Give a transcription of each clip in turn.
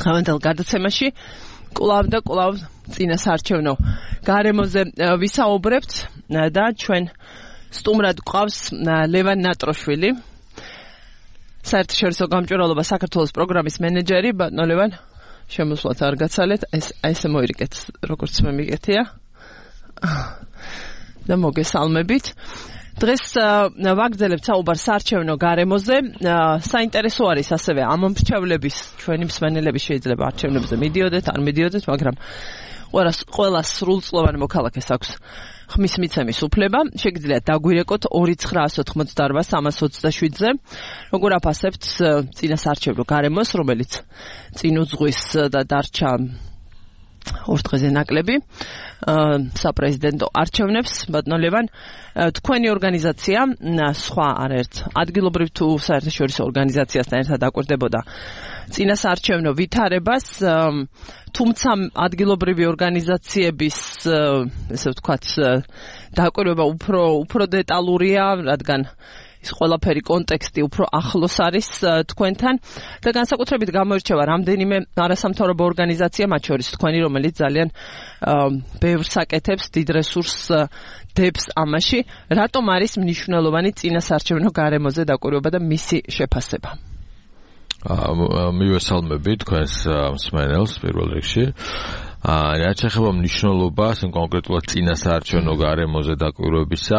დღევანდელ გადაცემაში კვლავ და კვლავ წინასაარჩევნო გარემოზე ვისაუბრებთ და ჩვენ სტუმრად გვყავს ლევან ნატროშვილი, საერთაშორისო გამჭვირვალობა საქართველოს პროგრამის მენეჯერი. ბატონო ლევან, შემოსვლათ არ გაცალეთ, ესე მოირეკეთ, როგორც მე მიგეთია და მოგესალმებით. დღეს ვაგრძელებთ საუბარს საარჩევნო გარემოზე. საინტერესო არის ასევე ამ მრჩევლების, ჩვენი მსმენელები შეიძლება არჩევნებზე მიდიოდეთ, არ მიდიოდეთ, მაგრამ ყველა სრულწლოვან მოქალაქეს აქვს ხმის მიცემის უფლება. შეგიძლიათ დაგვირეკოთ 2988327-ზე. როგორ აფასებთ წინასაარჩევნო გარემოს, რომელიც წინ უძღვის და დარჩა 2 დღეზე ნაკლები საპრეზიდენტო არჩევნებს. ბატონო ლევან, თქვენი ორგანიზაცია სხვა არაერთ ადგილობრივ თუ საერთაშორისო ორგანიზაციასთან ერთად დაკვირდებოდა წინასაარჩევნო ვითარებას, თუმცა ადგილობრივი ორგანიზაციების, ესე ვთქვათ, დაკვირვება უფრო დეტალურია, რადგან ის ყველაფერი კონტექსტი უფრო ახლოს არის თქვენთან და განსაკუთრებით გამოირჩევა რამდენიმე არასამთავრობო ორგანიზაცია, მათ შორის თქვენი, რომელიც ძალიან ბევრს აკეთებს, დიდ რესურსს დებს ამაში. რატომ არის მნიშვნელოვანი წინასაარჩევნო გარემოზე დაკვირვება და მისი შეფასება? მივესალმები თქვენს მსმენელს პირველ რიგში. რაც ეხება მნიშვნელობას კონკრეტულად წინასაარჩევნო გარემოზე დაკვირვებისა,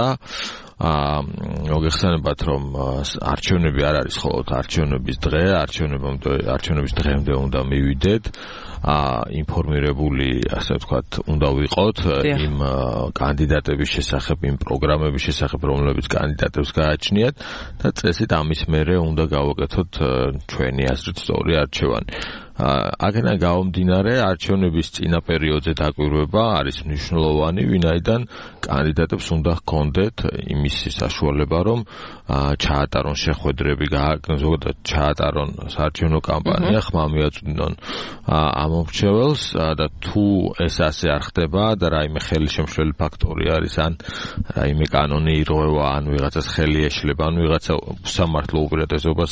მოგეხსენებათ, რომ არჩევნები არ არის მხოლოდ არჩევნების დღე, არჩევნების დღემდე უნდა მივიდეთ, ინფორმირებული, ასე ვთქვათ, უნდა ვიყოთ იმ კანდიდატების შესახებ, იმ პროგრამების შესახებ, რომლებიც კანდიდატებს გააჩნიათ და წესით ამის მერე უნდა გავაკეთოთ ჩვენი აზრით სწორი არჩევანი. აქედან გამომდინარე, არჩევნების წინა პერიოდზე დაკვირვება არის მნიშვნელოვანი, ვინაიდან კანდიდატებს უნდა ჰქონდეთ იმის საშუალება, რომ ჩაატარონ შეხვედრები, ზოგადად ჩაატარონ საარჩევნო კამპანია, ხმა მიაწვდნონ ამ მომრჩეველს და თუ ეს ასე არ ხდება და რაიმე ხელშემშლელი ფაქტორი არის, ან რაიმე კანონი ირღვევა, ან ვიღაცას ხელი ეშლება, ან ვიღაცა სამართლო უპირატესობას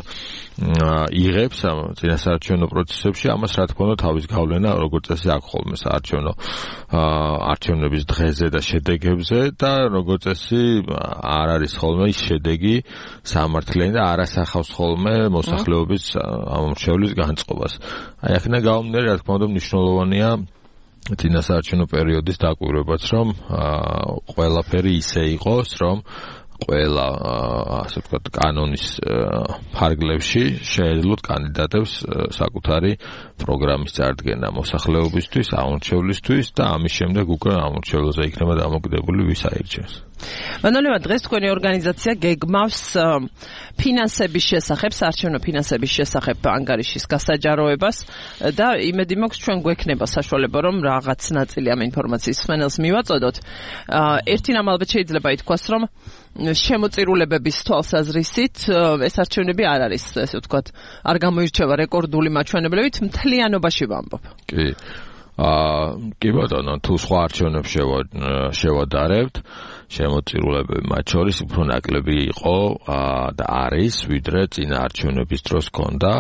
იღებს ამ წინასაარჩევნო პროცესებში, ამას რა თქმა უნდა თავის გავლენა როგორც წესი აქვს ხოლმე არჩევნების დღეზე და შედეგებზე და როგორც წესი არ არის ხოლმე ის შედეგი სამართლიანი და არ ასახავს ხოლმე მოსახლეობის ამომრჩევლის განწყობას. აი აქედან გამომდინარე, რა თქმა უნდა მნიშვნელოვანია წინასაარჩევნო პერიოდის დაკვირვებაც, რომ ყველაფერი ისე იყოს, რომ ყველა, ასე ვთქვათ, კანონის ფარგლებში შეეძლოთ კანდიდატებს საკუთარი პროგრამის წარდგენა მოსახლეობისთვის, ამომრჩევლისთვის და ამის შემდეგ უკვე ამომრჩევლზე იქნება დამოკიდებული ვის აირჩევს. ბატონო ლევან, დღეს თქვენი ორგანიზაცია გეგმავს ფინანსების შესახებ, საარჩევნო ფინანსების შესახებ ანგარიშის გასაჯაროებას და იმედი მაქვს ჩვენ გვექნება საშუალება, რომ რაღაც ნაწილი ამ ინფორმაციის მსმენელს მივაწოდოთ. ერთი რამ ალბათ შეიძლება ითქვას, რომ შემოწირულებების თვალსაზრისით ეს არჩევნები არ არის, ესე ვთქვათ, არ გამოირჩევა რეკორდული მაჩვენებლებით, მთლიანობაში ვამბობ. კი ბატონო, თუ სხვა არჩევნებს შევადარებთ, შემოწირულებები მათ შორის უფრო ნაკლები იყო და არის, ვიდრე წინა არჩევნების დროს ჰქონდა.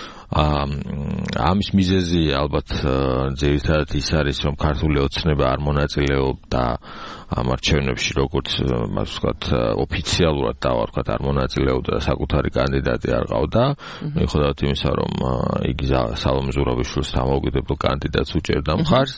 ამის მიზეზი ალბათ ძირითადად ის არის, რომ ქართული ოცნება არ მონაწილეობდა ამ არჩევნებში, როგორც მას ვთქვათ, ოფიციალურად დავარქვათ, არ მონაწილეობდა, საკუთარი კანდიდატი არ ყავდა. მიუხედავად იმისა, რომ იგი სალომე ზურაბიშვილს დამოუკიდებელ კანდიდატს უჭერდა მხარს.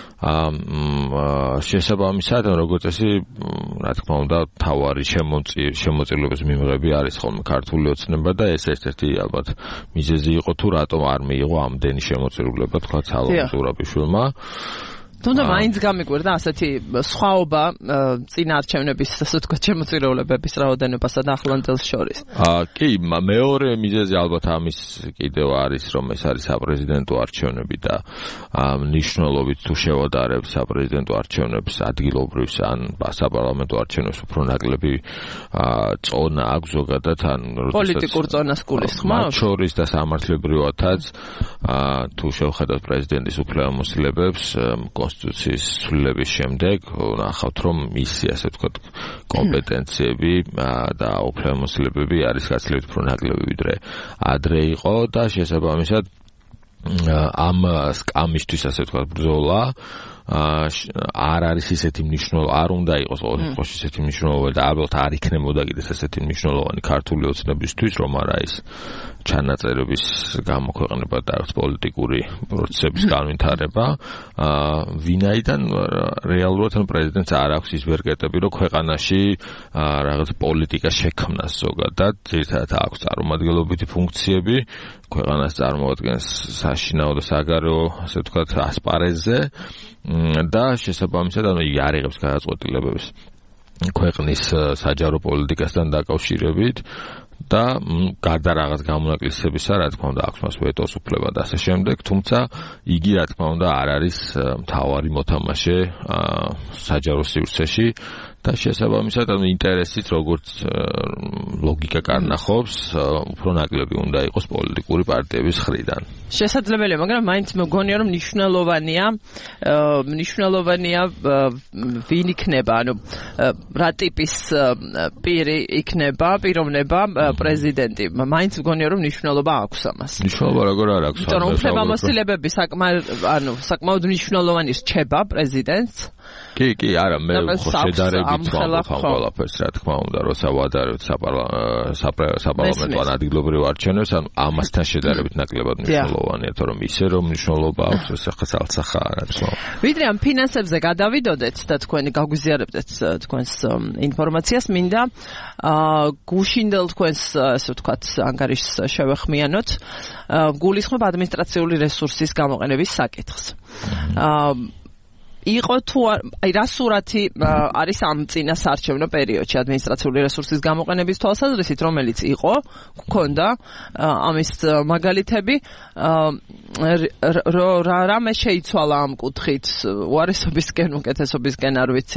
შესაბამისად, როგორც წესი, რა თქმა უნდა, თავარი შემოწირულობის მიმღები არის ხოლმე ქართული ოცნება და ეს ერთ-ერთი ალბათ მიზეზი იყო, თუ რატომ არ მიიღო ამდენი შემოწირულობა, თქვა სალომე ზურაბიშვილმა. თუმცა მაინც გამიკვირდა ასეთი სხვაობა წინა არჩევნების, ასე ვთქვათ, შემოწირულობების რაოდენობასა და ახლანდელს შორის. კი, მეორე მიზეზი ალბათ ამის კიდევ არის, რომ ეს არის საპრეზიდენტო არჩევნები და მნიშვნელობით თუ შევადარებთ საპრეზიდენტო არჩევნებს ადგილობრივს ან საპარლამენტო არჩევნებს უფრო ნაკლები წონა აქვს ზოგადად, ან პოლიტიკურ წონას გულისხმობ? მათ შორის და სამართლებრივადაც თუ შევხედავთ პრეზიდენტის უფლებამოსილებებს კონსტიტუციის ცვლილების შემდეგ ნახავთ, რომ მისი, ასე ვთქვათ, კომპეტენციები და უფლებამოსილებები არის გაცილებით უფრო ნაკლები, ვიდრე ადრე იყო და შესაბამისად ამ სკამისთვის ასე ვთქვათ ბრძოლა არ არის ისეთი მნიშვნელოვანი, არ უნდა იყოს ყოველთვის ისეთი მნიშვნელოვანი და ალბათ არ იქნებოდა კიდეც ესეთი მნიშვნელოვანი ქართული ოცნებისთვის, რომ არა ის ჩანაწერების გამოქვეყნება და პოლიტიკური პროცესების განვითარება, ვინაიდან რეალურად პრეზიდენტს არ აქვს ის ვერკეტები, რომ ქვეყანაში რაღაც პოლიტიკა შექმნას ზოგადად, ძირითადად აქვს წარმომადგენლობითი ფუნქციები, ქვეყანას წარმოადგენს საშინაო და საგარეო, ასე ვთქვათ, ასპარეზზე და შესაბამისად იგი არ იღებს გადაწყვეტილებებს ქვეყნის საჯარო პოლიტიკასთან დაკავშირებით და გარდა რაღაც გამონაკლისებისა, რა თქმა უნდა, აქვს მას ვეტოს უფლება და ასე შემდეგ, თუმცა იგი რა თქმა უნდა არ არის მთავარი მოთამაშე საჯარო სივრცეში და შესაბამისად ინტერესით როგორც ლოგიკა კარნახობს, უფრო ნაკლები უნდა იყოს პოლიტიკური პარტიების მხრიდან. შესაძლებელია, მაგრამ მაინც მგონია რომ მნიშვნელოვანია ვინ იქნება, ანუ რა ტიპის პირი იქნება, პიროვნება პრეზიდენტი. მაინც მგონია რომ მნიშვნელობა აქვს ამას. მნიშვნელობა როგორ არ აქვს? იმიტომ რომ უფლებამოსილებები საკმაოდ მნიშვნელოვანი რჩება პრეზიდენტს. კი, არა, მე შედარებით ვამბობ ყველაფერს, რა თქმა უნდა, როცა ვადარებთ საპარლამენტო ადგილობრივ არჩევნებს, ანუ ამასთან შედარებით ნაკლებად მნიშვნელოვანია, თორემ ისე რომ მნიშვნელობა აქვს, ეს ახლა ცალცახაა, რა თქმა უნდა. ვიდრე ამ ფინანსებზე გადავიდოდეთ და თქვენი გაგვიზიარებდეთ თქვენს ინფორმაციას, მინდა გუშინდელ თქვენს, ასე ვთქვათ, ანგარიშს შევეხმიანოთ, გულისხმობ ადმინისტრაციული რესურსის გამოყენების საკითხს. იყო თუ რა სურათი არის ამ წინა საარჩევნო პერიოდში ადმინისტრაციული რესურსის გამოყენების თვალსაზრისით, რომელიც იყო, გქონდა ამის მაგალითები, რამე შეიცვალა ამ კუთხით, უარესობისკენ, უკეთესობისკენ, არ ვიცი.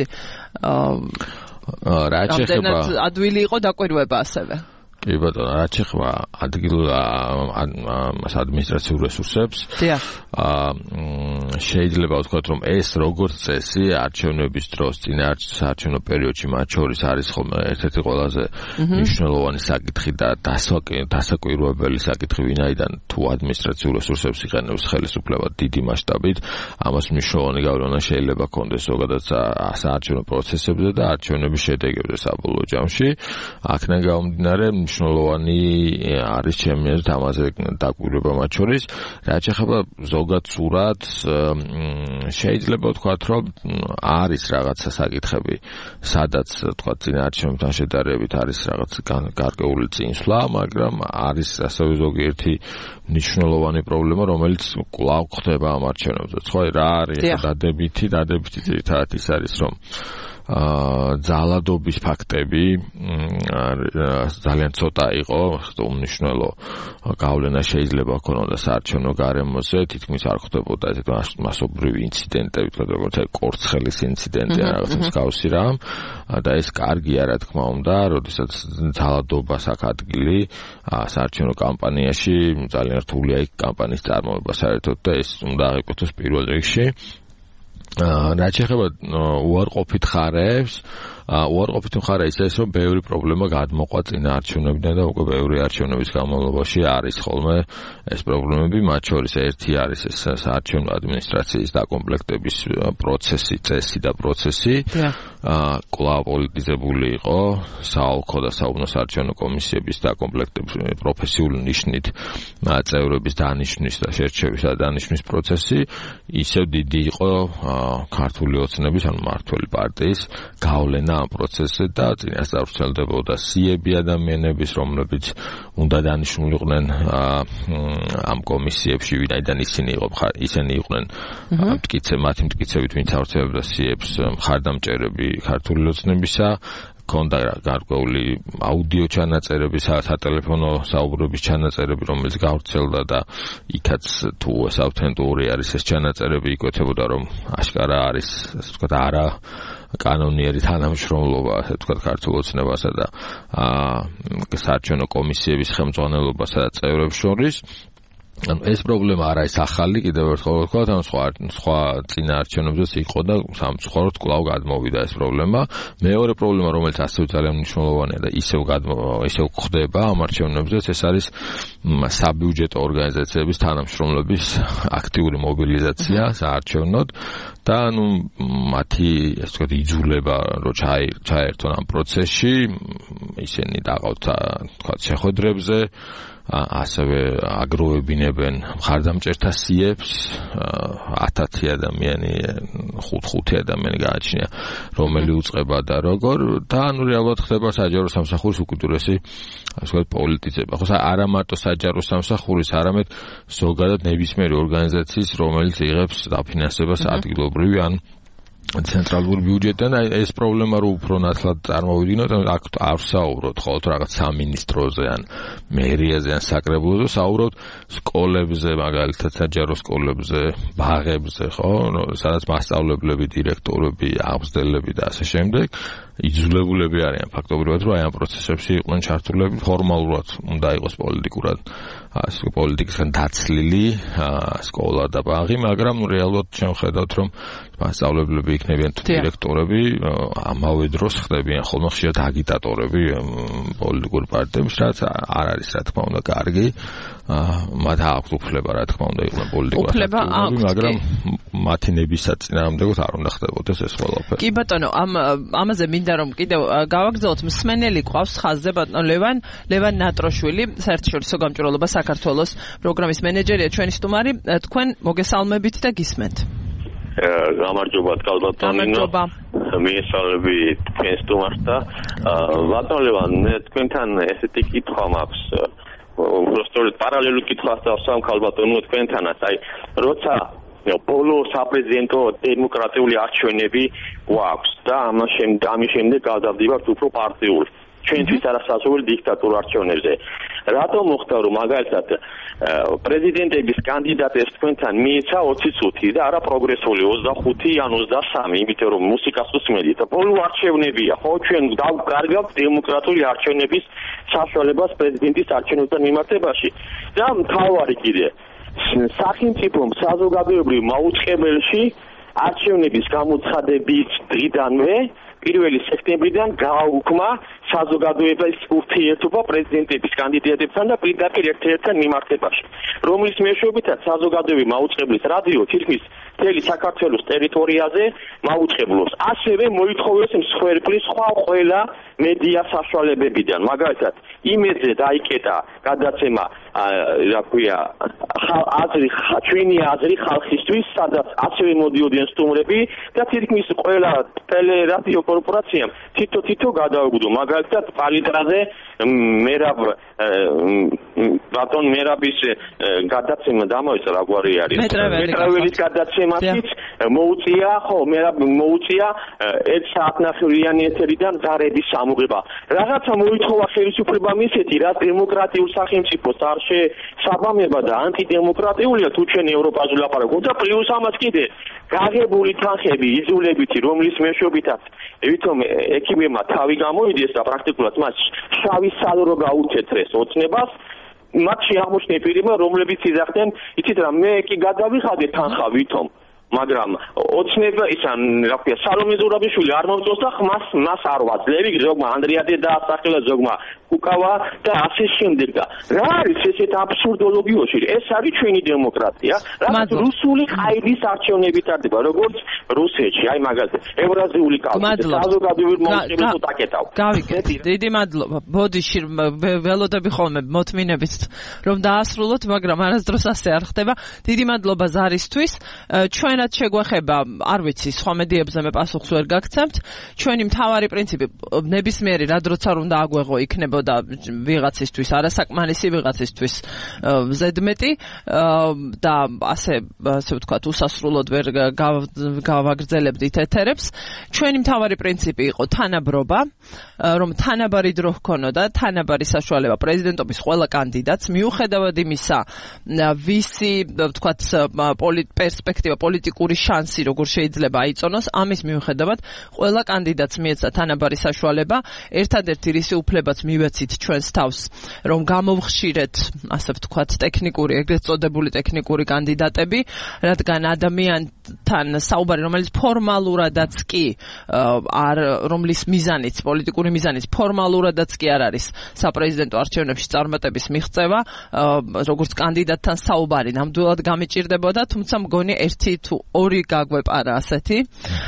რა შეეხება ადვილი იყო დაკვირვება ასევე. კი ბატონო, რაც შეეხება ადმინისტრაციულ რესურსებს, შეიძლება ვთქვათ, რომ ეს როგორც წესი არჩევნების დროს, წინა საარჩევნო პერიოდში მათ შორის არის ხოლმე ერთ-ერთი ყველაზე მნიშვნელოვანი საკითხი და დასაკვირვებელი საკითხი, ვინაიდან თუ ადმინისტრაციულ რესურსებს იყენებს ხელისუფლება დიდი მასშტაბით, ამას მნიშვნელოვანი გავლენა შეიძლება ჰქონდეს ზოგადად საარჩევნო პროცესებზე და არჩევნების შედეგებზე საბოლოო ჯამში. აქედან გამომდინარე, მნიშვნელოვანი არის ჩემი აზრით ამაზე დაკვირვება მათ შორის. რაც შეეხება ზოგად სურათს, შეიძლება ვთქვათ, რომ არის რაღაცა საკითხები, სადაც ვთქვათ, წინა არჩევნებთან შედარებით არის რაღაც გარკვეული წინსვლა, მაგრამ არის ასევე ზოგიერთი მნიშვნელოვანი პრობლემა, რომელიც კვლავ ხდება ამ არჩევნებზე. ხო, რა არის დადებითი ძირითადად ის არის, რომ ძალადობის ფაქტები ძალიან ცოტა იყო, უმნიშვნელო გავლენა შეიძლება ჰქონოდა საარჩევნო გარემოზე, თითქმის არ ხდებოდა ესეთ მასობრივი ინციდენტები, როგორც კორცხელის ინციდენტი ან რაღაც მსგავსი რამ და ეს კარგია, რა თქმა უნდა, როდესაც ძალადობას აქვს ადგილი საარჩევნო კამპანიაში, ძალიან რთულია იქ კამპანიის წარმოება საერთოდ და ეს უნდა აღიკვეთოს პირველ რიგში. რაც შეეხება უარყოფით მხარეებს, უარყოფითი მხარე ის არის, რომ ბევრი პრობლემა გადმოყვა წინა არჩევნებიდან და უკვე ბევრი არჩევნების განმავლობაში არის ხოლმე ეს პრობლემები, მათ შორის ერთი არის ეს საარჩევნო ადმინისტრაციის დაკომპლექტების პროცესი, წესი და პროცესი. კვლავ პოლიტიზებული იყო საოლქო და საუბნო საარჩევნო კომისიების დაკომპლექტების პროფესიული ნიშნით წევრების დანიშვნის და შერჩევის და დანიშვნის პროცესი. ისევ დიდი იყო ქართული ოცნების, ანუ მმართველი პარტიის გავლენა ამ პროცესზე და წინასწარ ვრცელდებოდა სიები ადამიანების, რომლებიც უნდა დანიშნულიყვნენ ამ კომისიებში, ვინაიდან ისინი იყვნენ მათი მტკიცებით, ვინც ავრცელებდა სიებს, მხარდამჭერები ქართული ოცნებისა, ქონდა გარკვეული აუდიო ჩანაწერები, სატელეფონო საუბრების ჩანაწერები, რომელიც გავრცელდა და იქაც თუ ეს ავთენტური არის ეს ჩანაწერები, იკვეთებოდა, რომ აშკარა არის, ასე ვთქვათ, არა კანონიერი თანამშრომლობა, ასე ვთქვათ, ქართულ ოცნებასა და საარჩევნო კომისიების ხელმძღვანელობასა და წევრებს შორის. ეს პრობლემა არ არის ახალი, კიდევ ერთხელ ვთქვათ, ან სხვა წინაარჩევნებზეც იყო და სამწუხაროდ კვლავ გადმოვიდა ეს პრობლემა. მეორე პრობლემა, რომელიც ასევე ძალიან მნიშვნელოვანია და ისევ გვხდება ამ არჩევნებზეც, ეს არის საბიუჯეტო ორგანიზაციების თანამშრომლების აქტიური მობილიზაცია საარჩევნოდ და მათი ასე ვთქვათ იძულება რომ ჩაერთონ ამ პროცესში, ისინი დაღავთ თქვათ შეხვედრებზე, ასევე აგროვებინებენ მხარდამჭერთა სიებს, 1000 ადამიანი, 5 ადამიანი გააჩნია, რომელი უწყება და როგორ და რეალურად ხდება საჯარო სამსახურის უკიდურესი ასე ვთქვათ პოლიტიზება. ხო, არა მარტო საჯარო სამსახურის, არამედ ზოგადად nebismeri ორგანიზაციის, რომელიც იღებს დაფინანსებას ადგილობრივი ან ცენტრალური ბიუჯეტიდან. ეს პრობლემა რო უფრო ნათლად წარმოვიდგინოთ, აქ არ საუბრობთ ხოლმე რაღაც სამინისტროზე ან მერიაზე ან საკრებულოზე, საუბრობთ სკოლებზე, მაგალითად საჯარო სკოლებზე, ბაღებზე, ხო, სადაც მასწავლებლები, დირექტორები, აღმზრდელები და ასე შემდეგ იძულებულები არიან ფაქტობრივად, რომ აი ამ პროცესებში იყვნენ ჩართულები, ფორმალურად უნდა იყოს პოლიტიკისგან დაცლილი სკოლა და ბაღი, მაგრამ რეალურად შევხედავთ, რომ მასწავლებლები იქნებიან თუ დირექტორები, ამავე დროს ხდებიან ხოლმე ხშირად აგიტატორები პოლიტიკურ პარტიებში, რაც არ არის რა თქმა უნდა კარგი. მათ აქვს უფლება რა თქმა უნდა იყვნენ პოლიტიკურად აქტიურები, მაგრამ მათი ნებისაც წინააღმდეგოდ არ უნდა ხდებოდეს ეს ყველაფერი. კი ბატონო, ამაზე მინდა რომ კიდევ გავაგრძელოთ, მსმენელი ყავს ხაზზე ბატონო ლევან ნატროშვილი, საერთაშორისო გამჭვირვალობა საქართველოს პროგრამის მენეჯერია, ჩვენი სტუმარი, თქვენ მოგესალმებით და გისმენთ. გამარჯობა კალბატონინო, მიესალმები თქვენ სტუმარს და ბატონო ლევან, თქვენთან ესეთი კითხვა მაქვს. უბრალოდ პარალელურ კითხვას დავსვამ ქალბატონო თქვენთანაც, აი როცა ბოლო საპრეზიდენტო დემოკრატიული არჩევნები გვაქვს და ამის შემდეგ გადავდივართ უფრო პარტიულ ჩვენთვის არასასურველი დიქტატურ არჩევნებზე. რატომ მოხდა რომ მაგალითად პრეზიდენტების კანდიდატებს თქვენთან მიეცა 20 წუთი და არა პროგრესული 25 ან 23, იმიტომ რომ მუსიკას უსმენთ. ბოლო არჩევნებია, ხო, ჩვენ გავკარგავთ დემოკრატიული არჩევნების საშუალებას პრეზიდენტის არჩევნებთან მიმართებაში. და მთავარი კიდე სახელმწიფომ საზოგადოებრივ მაუწყებელში არჩევნების გამოცხადების დღიდანვე 1 სექტემბრიდან გააუქმა საზოგადოების ურთიერთობა პრეზიდენტების კანდიდატებთან და პირდაპირ ერთ-ერთთან მიმართებაში, რომლის მეშვეობითაც საზოგადოების მაუწყებლის რადიო თითქმის მთელი საქართველოს ტერიტორიაზე მაუწყებლობს. ასევე მოითხოვეს მსხვერპლის სხვა ყველა მედია საშუალებებიდან, მაგალითად იმედზე დაიკეტა გადაცემა, რა ქვია, ჩვენი აზრი ხალხისთვის, სადაც ასევე მოდიოდნენ სტუმრები და თითქმის ყველა ტელერადიო კორპორაციამ თითო გადაუგდო, მაგალითად პალიტრაზე ბატონ მერაბის გადაცემა დამოიწყო, რაგვარი არის მეტრაველის გადაცემაშიც მოუწია, ხო, მოუწია 1 საათნახევრიანი ეთერიდან ზარების სამუღება. რაღაცა მოითხოვა ხელისუფლებამ ისეთი, რაც დემოკრატიულ სახელმწიფოს არ შესაბამება და ანტიდემოკრატიულია, თუ ჩვენ ევროპაზე ვლაპარაკობთ და პლუს ამას კიდე გაღებული თანხები იძულებითი, რომლის მეშვეობითაც ვითომ ექიმებმა თავი გამოიდეს და პრაქტიკულად მას შავი სალრო გაუწეთრეს ოცნებას, მათში აღმოჩნდა პირებმა, რომლებიც იძახდნენ, იცით რა, მე კი გადავიხადე თანხა ვითომ, მაგრამ ოცნება ისან რა ქვია სალომე ზურაბიშვილი არ მომწონს და მას არ ვაძლევი, ზოგმა ანდრია დაასახელა, ზოგმა უკავა და ასე შემდეგ და რა არის ესეთ აბსურდოლოგიაში? ეს არის ჩვენი დემოკრატია, რაც რუსული ყაიდის არჩევნები ტარდება, როგორც რუსეთში, აი მაგალითად ევრაზიული კავშირი, საზოგადოებრივ მომხრეებს აკეთავ. გავიგეთ, დიდი მადლობა. ბოდიში ველოდები ხოლმე მოთმინებით რომ დაასრულოთ, მაგრამ არასდროს ასე არ ხდება. დიდი მადლობა ზარისთვის. ჩვენაც შეგვეხება, არ ვიცი, სხვა მედიებზე მე პასუხს ვერ გაგცემთ. ჩვენი მთავარი პრინციპი ნებისმიერი რა დროც არ უნდა აგვეღო იქნება და ვიღაცისთვის არასაკმარისი, ვიღაცისთვის ზედმეტი და ასე ვთქვათ უსასრულოდ ვერ გავაგრძელებდით ეთერებს. ჩვენი მთავარი პრინციპი იყო თანაბრობა, რომ თანაბარი დრო ჰქონოდა, თანაბარი საშუალება პრეზიდენტობის ყველა კანდიდატს, მიუხედავად იმისა, ვისი ვთქვათ პერსპექტივა, პოლიტიკური შანსი როგორ შეიძლება აიწონოს, ამის მიუხედავად ყველა კანდიდატს მიეცა თანაბარი საშუალება, ერთადერთი რისი უფლებაც მივეცით ჩვენს თავს, რომ გამოვხშირეთ, ასე ვთქვათ, ტექნიკური, ეგრეთ წოდებული ტექნიკური კანდიდატები, რადგან ადამიანთან საუბარი, რომელიც ფორმალურადაც კი რომლის მიზანიც, პოლიტიკური მიზანიც ფორმალურადაც კი არ არის საპრეზიდენტო არჩევნებში წარმატების მიღწევა, როგორც კანდიდატთან საუბარი ნამდვილად გამიჭირდებოდა, თუმცა მგონი ერთი თუ ორი გაგვეპარა ასეთი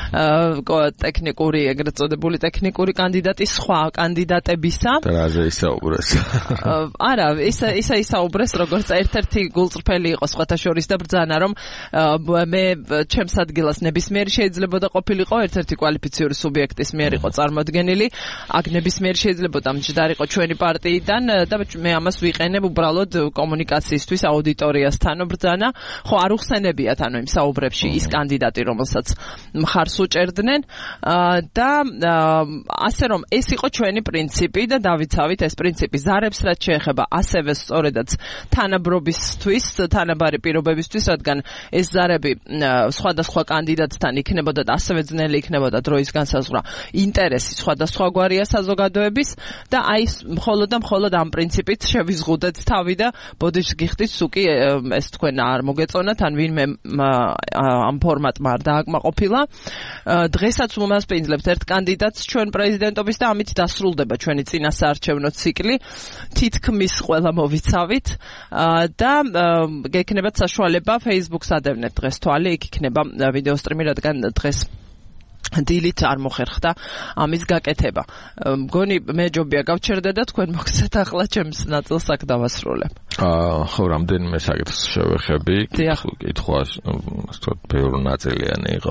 ტექნიკური, ეგრეთ წოდებული ტექნიკური კანდიდატი სხვა კანდიდატებისა. და რაზე ისაუბრეს? არა, ისა ისაუბრეს, როგორც ერთ-ერთი გულწრფელი იყო სხვათა შორის და ბრძანა, რომ მე ჩემს ადგილას ნებისმიერი შეიძლებოდა ყოფილიყო, ერთ-ერთი კვალიფიციური სუბიექტის მიერ იყო წარმოდგენილი, აქ ნებისმიერი შეიძლებოდა მჯდარიყო ჩვენი პარტიიდან და მე ამას ვიყენებ უბრალოდ კომუნიკაციისთვის აუდიტორიასთან ბრძანა, ხო არ უხსენებიათ ანუ იმ საუბრებში ის კანდიდატი, რომელსაც მხარს უჭერდნენ და ასე რომ ეს იყო ჩვენი პრინციპი და დავიცავით ეს პრინციპი ზარებს რაც შეეხება ასევე სწორედაც თანაბრობისთვის, თანაბარი პირობებისთვის, რადგან ეს ზარები სხვადასხვა კანდიდატთან იქნებოდა და ასევე ძნელი იქნებოდა დროის განსაზღვრა, ინტერესი სხვადასხვაგვარია საზოგადოების და აი მხოლოდ და მხოლოდ ამ პრინციპით შევიზღუდეთ თავი და ბოდიშს გიხდით, სუკი ეს თქვენ არ მოგეწონათ, ან ვინმე ამ ფორმატმა არ დააკმაყოფილა. დღესაც უმასპინძლებთ ერთ კანდიდატს ჩვენ პრეზიდენტობის და ამით დასრულდება ჩვენი წინასაარჩევნო ციკლი. თითქმის ყველა მოვიცავით და გექნებათ საშუალება Facebook-ს ადევნეთ დღეს თვალი, იქ იქნება ვიდეო სტრიმი, რადგან დღეს დილით არ მოხერხდა ამის გაკეთება. მგონი მეჯობია გავჩერდე და თქვენ მოგცეთ ახლა ჩემს ნაწილს აქ დავასრულებ. ხო, რამდენიმე საკითხს შევეხები. კითხვა, ასე ბევრი ნაწილიანი იყო.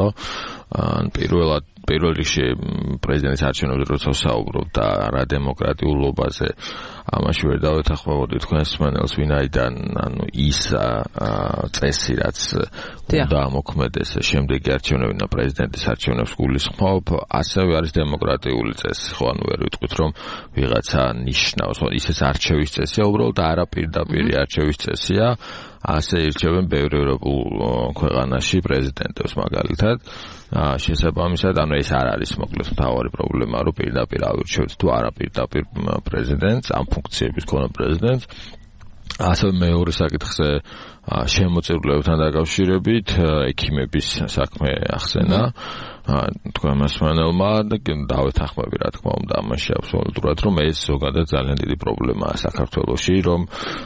პირველ რიგში პრეზიდენტის არჩევნებზე როცა ვსაუბრობ და რა დემოკრატიულობაზე, ამაში ვერ დავეთანხმებოდი თქვენს მსმენელს, ვინაიდან ანუ ის წესი, რაც უნდა მოქმედეს შემდეგი არჩევნები და პრეზიდენტის არჩევნებს გულისხმობ, ასევე არის დემოკრატიული წესი. ხო, ანუ ვერ ვიტყვით, რომ ვიღაცა ნიშნავს, ისეს არჩევის წესია, უბრალოდ არაპირდაპირი არჩევის წესია. ასე ირჩევენ ბევრ ევროპულ ქვეყანაში პრეზიდენტებს მაგალითად. შესაბამისად, ანუ ეს არ არის მოკლედ მთავარი პრობლემა, რომ პირდაპირ ავირჩევთ თუ არაპირდაპირ პრეზიდენტს, ამ ფუნქციების მქონე პრეზიდენტს. ასევე მეორე საკითხზე შემოწირულობებთან დაკავშირებით ექიმების საქმე ახსენა თქვენ მასმანელმა და დავეთანხმები რა თქმა უნდა ამაში აბსოლუტურად, რომ ეს ზოგადად ძალიან დიდი პრობლემაა საქართველოში, რომ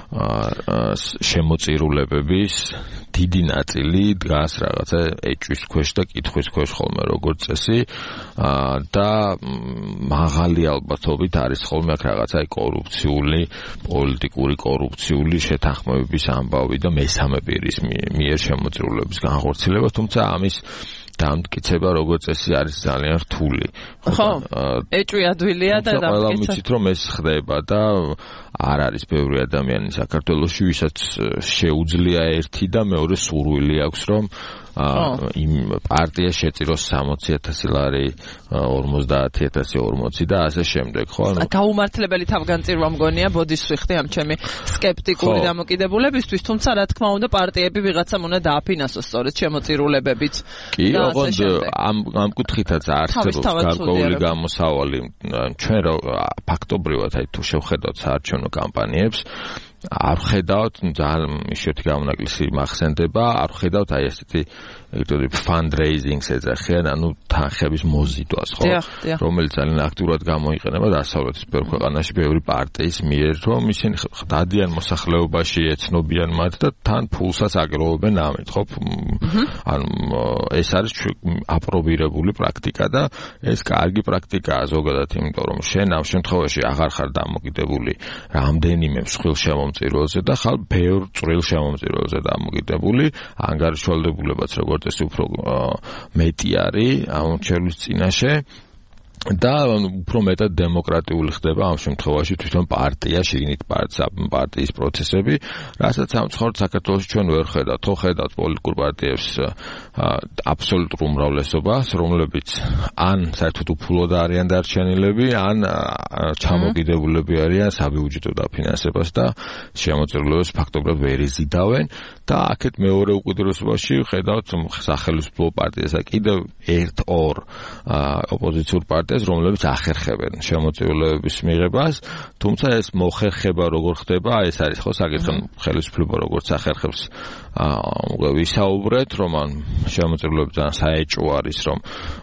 შემოწირულებების დიდი ნაწილი დგას რაღაცა ეჭვის ქვეშ და კითხვის ქვეშ ხოლმე როგორც წესი და მაღალი ალბათობით არის ხოლმე აქ რაღაცა კორუფციული, პოლიტიკური კორუფციული შეთანხმებების ამბავი და მესამე პირის მიერ შემოწირულების განხორციელება, თუმცა ამის დამტკიცება როგორც წესი არის ძალიან რთული. ხო, ეჭვი ადვილია და დამტკიცება. ყველა მიცით რომ ეს ხდება და არ არის ბევრი ადამიანი საქართველოში, ვისაც შეუძლია ერთი და მეორე სურვილი აქვს, რომ იმ პარტიას შეწიროს 60,000 ლარი, 50,040 და ასე შემდეგ, ხო? გაუმართლებელი თავგანწირვა მგონია ბოდიშს ვიხდი ამ ჩემი სკეპტიკური დამოკიდებულებისთვის, თუმცა რა თქმა უნდა პარტიები ვიღაცამ უნდა დააფინანსოს სწორედ შემოწირულებებით. კი, ოღონდ ამ კუთხითაც არსებობს გარკვეული გამოსავალი. ჩვენ ფაქტობრივად აი თუ შევხედავთ საარჩევნო კამპანიებს, არ ხედავთ ძალიან ისეთი გამონაკლისი მახსენდება, არ ხედავთ აი ესეთი fundraising-ს ეძახიან, ანუ თანხების მოზიდვას, ხო? რომელიც ძალიან აქტიურად გამოიყენება დასავლეთის ბევრ ქვეყანაში, ბევრი პარტიის მიერ, რომ ისინი დადიან მოსახლეობაში, ეცნობიან მათ და თან ფულსაც აგროვებენ ამით, ხო? ანუ ეს არის აპრობირებული პრაქტიკა და ეს კარგი პრაქტიკაა ზოგადად, იმიტომ რომ შენ ამ შემთხვევაში აღარ ხარ დამოკიდებული რამდენიმე მსხვილ შემომწირულზე და ხარ ბევრ წვრილ შემომწირულზე დამოკიდებული, ანგარიშვალდებულებაც როგორც ეს უფრო მეტი არის ამ რჩეულის წინაშე და უფრო მეტად დემოკრატიული ხდება ამ შემთხვევაში თვითონ პარტია, შიგნით პარტიის პროცესები, რასაც სამწუხაროდ საქართველოში ჩვენ ვერ ხედავთ. ხო ხედავთ პოლიტიკურ პარტიებს აბსოლუტურ უმრავლესობას, რომლებიც ან საერთოდ უფულოდ არიან დარჩენილები, ან ჩამოკიდებულები არიან საბიუჯეტო დაფინანსებას და შემოწირულობას ფაქტობრივად ვერ იზიდავენ და აქეთ მეორე უკიდურესობაში ხედავთ სახელმწიფო პარტიას და კიდევ ერთ-ორ ოპოზიციურ პარტიას, რომლებიც ახერხებენ შემოწირულობების მიღებას, თუმცა ეს მოხერხება როგორ ხდება, ეს არის ხო საკითხი, ხელისუფლება როგორც ახერხებს ვისაუბრეთ, რომ შემოწირულობები ძალიან საეჭვო არის, რომ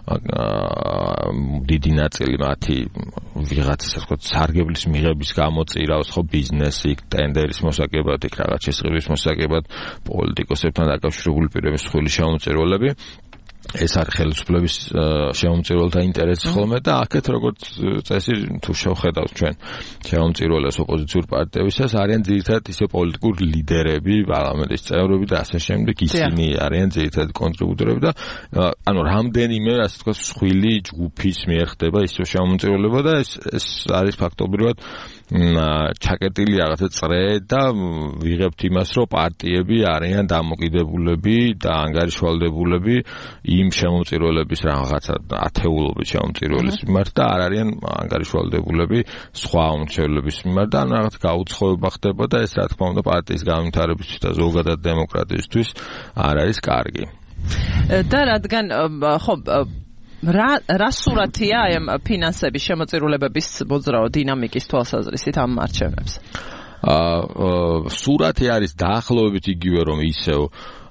დიდი ნაწილი მათი ვიღაცის ასე ვთქვათ სარგებლის მიღების გამოწირავს ხო ბიზნესი, ტენდერის მოსაკებად, იქ რაღაც შესყიდვის მოსაკებად, პოლიტიკოსებთან დაკავშირებული პირების სხვილი შემოწირულობები. ეს არის ხელისუფლების შემომწირულთა ინტერესი ხოლმე და აქეთ როგორც წესი თუ შევხედავთ ჩვენ შემომწირულებს ოპოზიციურ პარტიებისას არიან ძირითადად ისე პოლიტიკური ლიდერები, პარლამენტის წევრები და ასე შემდეგ, ისინი არიან ძირითადად კონტრიბუტორები და ანუ რამდენიმე ასე ვთქვათ სხვილი ჯგუფის მიერ ხდება ისე შემომწირულება და ეს არის ფაქტობრივად ჩაკეტილი რაღაცა წრე და ვიღებთ იმას, რომ პარტიები არიან დამოკიდებულები და ანგარიშვალდებულები იმ შემომწირულების რაღაცა ათეულობით შემომწირულების მიმართ და არ არიან ანგარიშვალდებულები სხვა უმრჩევლების მიმართ და რაღაც გაუცხოება ხდება და ეს რა თქმა უნდა პარტიის განვითარებისთვის და ზოგადად დემოკრატიისთვის არ არის კარგი. და რადგან ხო რა სურათია აი ამ ფინანსების შემოწირულებების მოძრაო დინამიკის თვალსაზრისით ამ არჩევნებს? სურათი არის დაახლოებით იგივე, რომ ისევ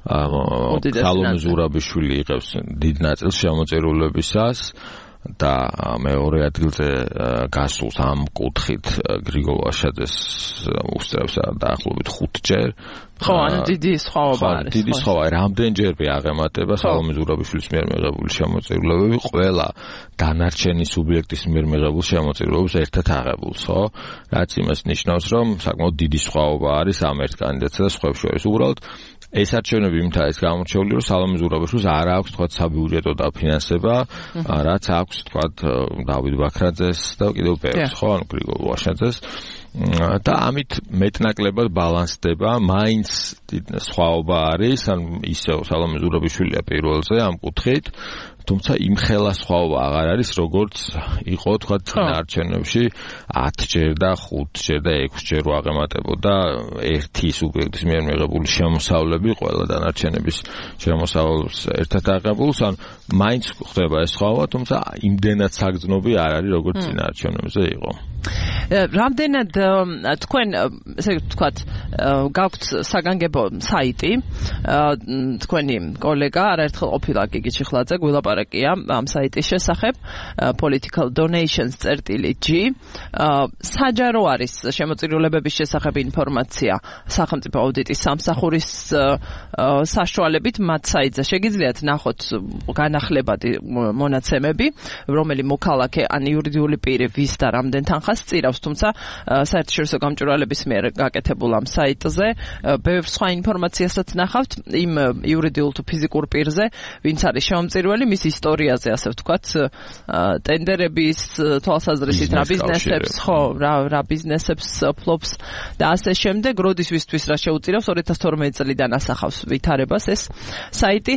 სალომე ზურაბიშვილი იღებს დიდ ნაწილს შემოწირულებისას და მეორე ადგილზე გასულს ამ კუთხით გრიგოლ ვაშაძეს უსწრებს დაახლოებით 5-ჯერ. ხო, ანუ დიდი სხვაობა არის. დიდი სხვაობა, რამდენჯერმე აღემატება სალომე ზურაბიშვილის მიერ მიღებული შემოწირულობები ყველა დანარჩენი სუბიექტის მიერ მიღებულ შემოწირულობებს ერთად აღებულს, ხო? რაც იმას ნიშნავს, რომ საკმაოდ დიდი სხვაობა არის ამ ერთ კანდიდატსა და სხვებს შორის. უბრალოდ ეს არჩევნები იმით არის გამორჩეული, რომ სალომე ზურაბიშვილს არ აქვს თქვა საბიუჯეტო დაფინანსება, რაც აქვს თქვა დავით ბაქრაძეს და კიდევ ბევრს, ხო, ანუ გრიგოლ ვაშაძეს. და ამით მეტნაკლებად ბალანსდება, მაინც სხვაობა არის, ან ისევ სალომე ზურაბიშვილია პირველზე ამ კუთხით, თუმცა იმხელა სხვაობა აღარ არის, როგორც იყო თქვა არჩევნებში 10ჯერ და 5ჯერ და 6ჯერ აღემატებოდა ერთი სუბიექტის მიერ მიღებული შემოსავლები ყველა დანარჩენების შემოსავალს ერთად აღებულს, ან მაინც ხდება ეს სხვაობა, თუმცა იმდენად საგრძნობი არ არის, როგორც წინა არჩევნებზე იყო. რამდენად თქვენ ესე ვთქვათ გაქვთ საგანგებო საიტი, თქვენი კოლეგა არაერთხელ ყოფილა გიგი ჩიხლაძე გვილაპარაკია ამ საიტის შესახებ politicaldonations.g საჯარო არის შემოწირულებების შესახებ ინფორმაცია სახელმწიფო აუდიტის სამსახურის საშუალებით მათ საიტზე შეგიძლიათ ნახოთ განახლებადი მონაცემები, რომელი მოქალაქე ან იურიდიული პირი ვის და რამდენ თანხას წირავს, თუმცა საერთაშორისო გამჭვირვალების მიერ გაკეთებულ ამ საიტზე ბევრ სხვა ინფორმაციასაც ნახავთ იმ იურიდიულ თუ ფიზიკურ პირზე, ვინც არის შემომწირველი, მის ისტორიაზე, ასე ვთქვათ, ტენდერების თვალსაზრისით რა ბიზნესებს, ხო, რა ბიზნესებს ფლობს და ასე შემდეგ, როდის ვისთვის რა შეუწირავს 2012 წლიდან ასახავს ვითარებას ეს საიტი.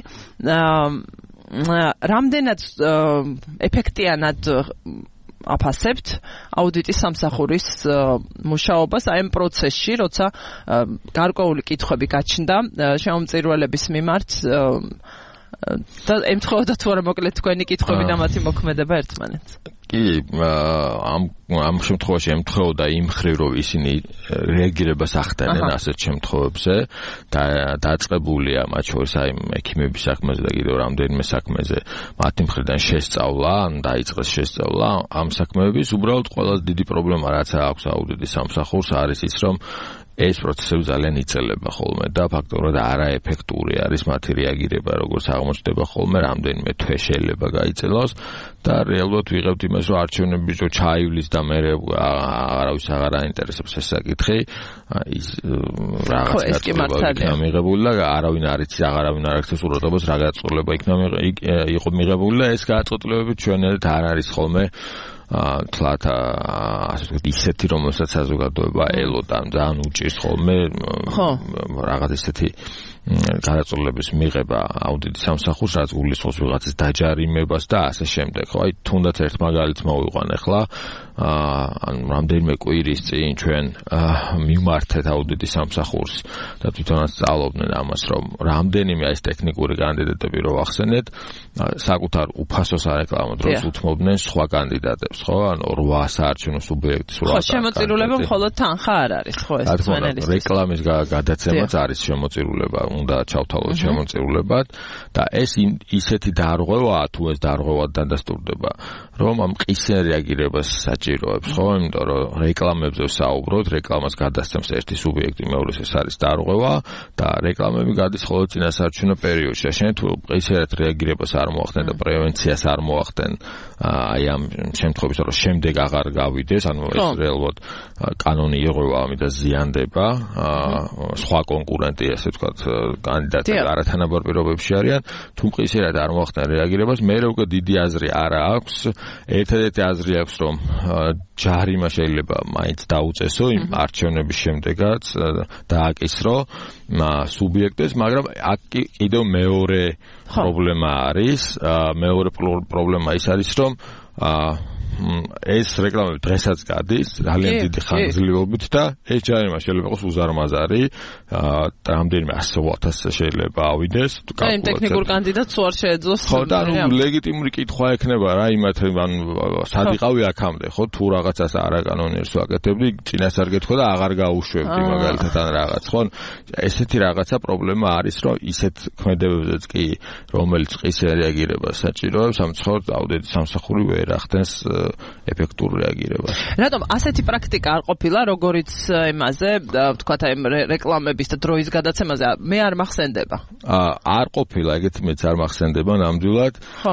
რამდენად ეფექტიანად აფასებთ აუდიტის სამსახურის მუშაობას აი ამ პროცესში, როცა გარკვეული კითხვები გაჩნდა შემომწირულების მიმართ და ემთხოვდა თუ არა მოკლედ თქვენი კითხვები და მათი მოქმედება ერთმანეთს. კი, ამ შემთხვევაში ემთხოვდა იმ მხრივ, რომ ისინი რეაგირებას ახდენენ ასეთ შემთხვევებზე და დაწყებულია მათ შორის აი ექიმების საქმეზე და კიდევ რამდენიმე საქმეზე მათი მხრიდან შესწავლა, ან დაიწყეს შესწავლა ამ საქმეების. უბრალოდ ყველაზე დიდი პრობლემა რაც აქვს აუდიტის სამსახურს არის ის, რომ ეს პროცესები ძალიან იწელება ხოლმე და ფაქტობრივად არაეფექტური არის მათი რეაგირება, როგორც აღმოჩნდება ხოლმე, რამდენიმე თვე შეიძლება გაიწელოს და რეალურად ვიღებთ იმას, რომ არჩევნები რო ჩაივლის და მე არავის აღარ აინტერესებს ეს საკითხი, ის რაღაც იქნა მიღებული და არავინ არ იცის, აღარავინ არ აქვს უბრალოდ რა გაწყვეტილება იყო მიღებული და ეს გაწყვეტილებები ჩვენერთ არ არის ხოლმე თლათ ასე ვთქვათ ისეთი რომელსაც საზოგადოება ელოდა ძალიან უჭირს ხოლმე რაღაც ისეთი გადაწყვეტილების მიღება აუდიტის სამსახურს რაც გულისხმობს ვიღაცის დაჯარიმებას და ასე შემდეგ ხო აი თუნდაც ერთ მაგალითს მოვიყვან ახლა ანუ რამდენიმე კვირის წინ ჩვენ მიმართეთ აუდიტის სამსახურს და თვითონაც სწავლობდნენ ამას რომ რამდენიმე ეს ტექნიკური კანდიდატები რო ახსენეთ საკუთარ უფასოს არეკლამო დროს უთმობდნენ სხვა კანდიდატებს ხო ანუ 8 საარჩევნო სუბიექტის ხო შემოწირულება მხოლოდ თანხა არ არის ხო ეს ძვენელის რეკლამის გადაცემაც არის შემოწირულება უნდა ჩავთავოთ შემოწირულებად და ეს ისეთი დარღვევაა თუ ეს დარღვევად დადასტურდება რომ ამ ყისიან რეაგირებას საჭიროებს ხო იმიტომ რომ რეკლამებზე საუბრობთ რეკლამას გადასცემს ერთი სუბიექტი მეორეს ეს არის დარღვევა და რეკლამები გადის ხოლმე წინასაარჩევნო პერიოდში და შენ თუ ყისიათ რეაგირებას არ მოახდენ და პრევენციას არ მოახდენ აი ამ შემთხვევაში რომ შემდეგ აღარ გავიდეს ანუ ეს რეალურად კანონი იღება ამით და ზიანდება სხვა კონკურენტი ასე ვთქვათ კანდიდატები არათანაბარ პირობებში არიან თუ ყისიათ არ მოახდენ რეაგირებას მე უკვე დიდი აზრი არ აქვს ერთადერთი აზრი აქვს რომ ჯარიმა შეიძლება მაინც დაუწესო იმ არჩევნების შემდეგაც დააკისრო სუბიექტებს მაგრამ აქ კიდევ მეორე პრობლემა არის მეორე პრობლემა ის არის რომ ეს რეკლამები დღესაც გადის ძალიან დიდი ხანგრძლივობით და ეს ჯარიმა შეიძლება იყოს უზარმაზარი რამდენიმე 100,000 შეიძლება ავიდეს და იმ ტექნიკურ კანდიდატს უარ შეეძლოს ხო და ანუ ლეგიტიმური კითხვა ექნება რა იმათ ანუ სად იყავი აქამდე ხო თუ რაღაცას არაკანონიერს ვაკეთებდი წინასარგეთქო და აღარ გაუშვებდი მაგალითად ან რაღაც ხო ესეთი რაღაცა პრობლემა არის რომ ისეთ ქმედებებზეც კი რომელიც ყისიან რეაგირებას საჭიროებს ამ ცხოვრთ აუდიტის სამსახური ვერ ახდენს ეფექტურ რეაგირებას. რატომ ასეთი პრაქტიკა არ ყოფილა, როგორიც იმაზე, ვთქვათ, აი რეკლამების და დროის გადაცემაზე მე არ მახსენდება. არ ყოფილა, ეგეთი მეც არ მახსენდება ნამდვილად. ხო.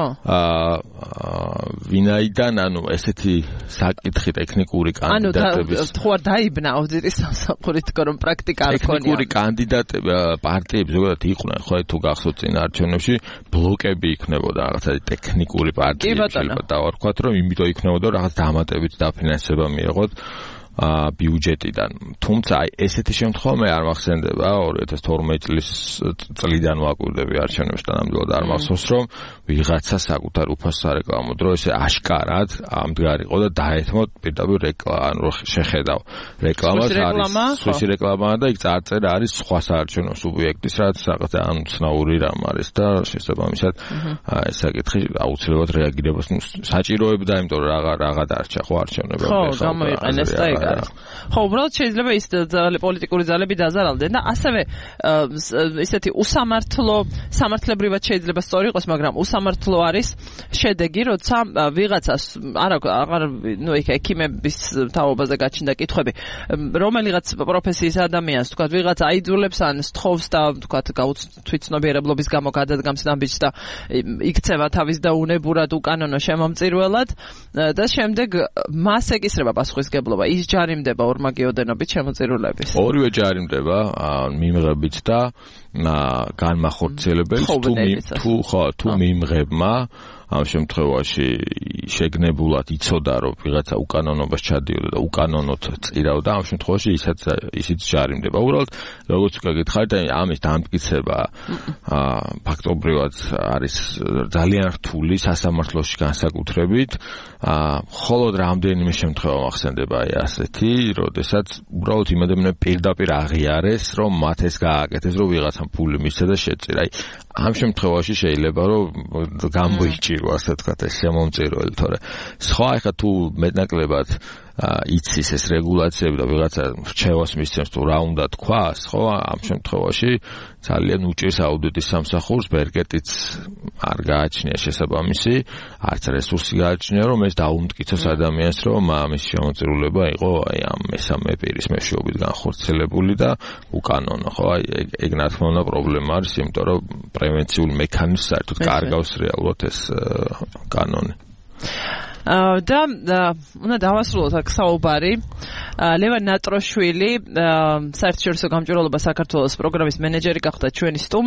ვინაიდან, ანუ ესეთი საკითხი ტექნიკური კანდიდატების ანუ თუ არ დაიბნა აუდიტის სამსახური თქო რომ პრაქტიკა არ ქონია. ტექნიკური კანდიდატები პარტიები ზოგადად იყვნენ, ხო, თუ გახსოვთ წინ არჩევნებში ბლოკები იქნებოდა რაღაცა ტექნიკური პარტიები შეიძლება დავარქვათ, რომ იმიტომ იქნებოდა რაღაც დამატებით დაფინანსება მიიღოთ ბიუჯეტიდან. თუმცა აი ესეთი შემთხვევა მე არ მახსენდება 2012 წლიდან ვაკვირდები არჩევნებს და ნამდვილად არ მახსოვს რომ ვიღაცა საკუთარ უფასო სარეკლამო დრო ესე აშკარად ამდგარიყო და დაეთმოთ პირდაპირ ანუ შეხედავ რეკლამას არის სვისი რეკლამა და იქ წარწერა არის სხვა საარჩევნო სუბიექტის რაც რაღაც ან ცნაური რამ არის და შესაბამისად ეს საკითხი აუცილებლად რეაგირებას საჭიროებდა იმიტომ რომ რაღა დარჩა ხო არჩევნებამდე ხო გამოიყენეს და ეგ ხო, უბრალოდ შეიძლება ის პოლიტიკური ძალები დაზარალდნენ და ასევე ისეთი სამართლებრივად შეიძლება სწორი იყოს, მაგრამ უსამართლო არის შედეგი, როცა ვიღაცას აღარ იქ ექიმების თაობაზე გაჩნდა კითხვები, რომელიღაც პროფესიის ადამიანს, თქვათ, ვიღაც აიძულებს ან სთხოვს და თქვათ, თვითცნობიერებლობის გამო გადადგამს ნაბიჯს და იქცევა თავის და უნებურად უკანონო შემომწირველად და შემდეგ მას ეკისრება პასუხისგებლობა. ის ჯარიმდება ორმაგიოდენობით შემოწირულების. ორივე ჯარიმდება მიმღებით და განმახორციელებელს თუ მიმღებმა ამ შემთხვევაში შეგნებულად იცოდა რომ ვიღაცა უკანონობას ჩადიოდა და უკანონოდ წირავდა ამ შემთხვევაში ისიც ჯარიმდება. უბრალოდ როგორც გითხარით ამის დამტკიცება ფაქტობრივად არის ძალიან რთული სასამართლოში განსაკუთრებით. მხოლოდ რამდენიმე შემთხვევა მახსენდება აი ასეთი, როდესაც უბრალოდ იმ ადამიანებს პირდაპირ აღიარეს რომ მათ ეს გააკეთეს რომ ვიღაცამ ფული მისცა და შეწირა. აი ამ შემთხვევაში შეიძლება რომ გამოიჭირო ასე ვთქვათ ეს შემომწირველი, თორე სხვა ახლა თუ მეტნაკლებად იცის ეს რეგულაციები და ვიღაცა რჩევას მისცემს თუ რა უნდა თქვას, ხო, ამ შემთხვევაში ძალიან უჭირს აუდიტის სამსახურს, ბერკეტიც არ გააჩნია შესაბამისი, არც რესურსი გააჩნია, რომ ეს დაუმტკიცოს ადამიანს, რომ ამის შემოწირულება იყო აი ამ მესამე პირის მეშვეობით განხორციელებული და უკანონო, ხო? ეგ რა თქმა უნდა პრობლემა არის, იმიტომ რომ პრევენციულ მექანიზმს საერთოდ კარგავს რეალურად ეს კანონი. და უნდა დავასრულოთ აქ საუბარი. ლევან ნატროშვილი, საერთაშორისო გამჭვირვალობა საქართველოს პროგრამის მენეჯერი გახდა ჩვენი სტუმარი.